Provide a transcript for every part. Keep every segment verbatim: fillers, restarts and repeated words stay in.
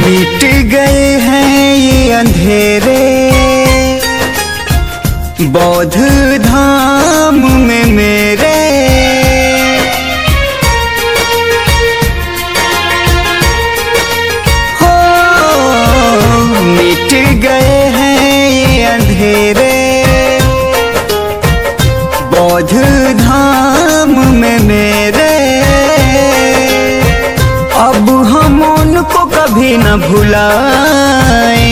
मिट गए हैं ये अंधेरे बौद्ध धाम में मेरे। हो मिट गए हैं ये अंधेरे बौद्ध धाम में मेरे। अब हम उनको कभी न भुलाएं,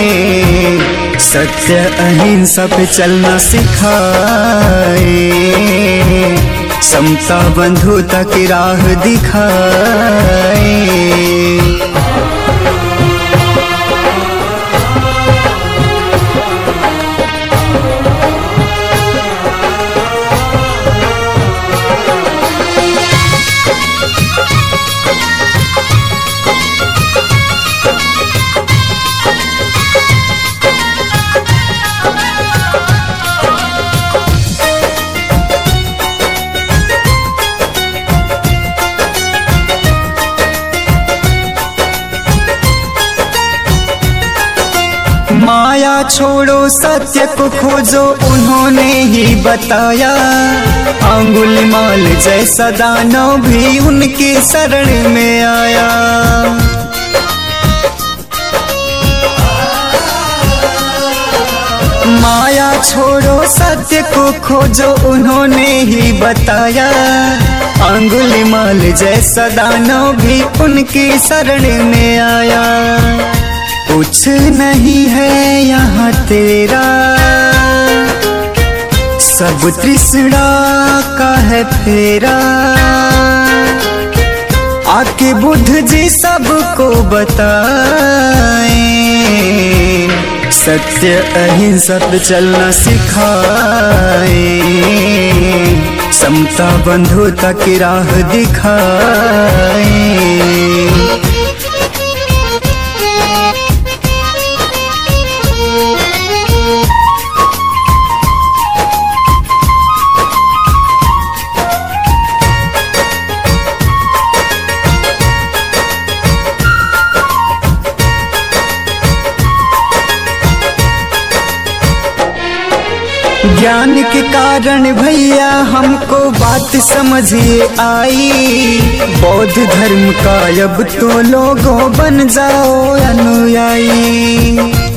सत्य अहिंसा पे चलना सिखाए, समता बंधुता की राह दिखाए। माया छोड़ो सत्य को खोजो उन्होंने ही बताया, अंगुलीमाल जैसा दानव भी उनकी शरण में आया। माया छोड़ो सत्य को खोजो उन्होंने ही बताया, अंगुलीमाल जैसा दानव भी उनकी शरण में आया। कुछ नहीं है यहाँ तेरा, सब तृष्णा का है फेरा। आके बुद्ध जी सबको बताएं, सत्य अहिंसा पे चलना सिखाए, समता बंधुता की राह दिखाए। ज्ञान के कारण भैया हमको बात समझिए आई, बौद्ध धर्म का अब तो लोगों बन जाओ अनुयायी।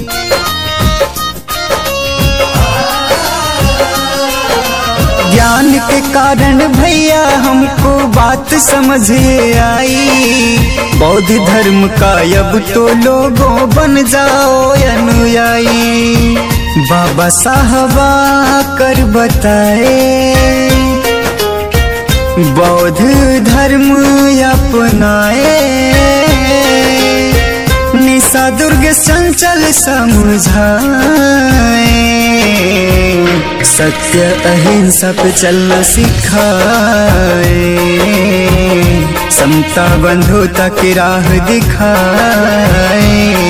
ज्ञान के कारण भैया हमको बात समझिए आई, बौद्ध धर्म का अब तो लोगों बन जाओ अनुयायी। बाबा साहबा कर बताए, बौद्ध धर्म अपनाए, निशा दुर्ग चंचल समझाए, सत्य अहिंसा पे चलना सिखाए, समता बंधुता की राह दिखाए।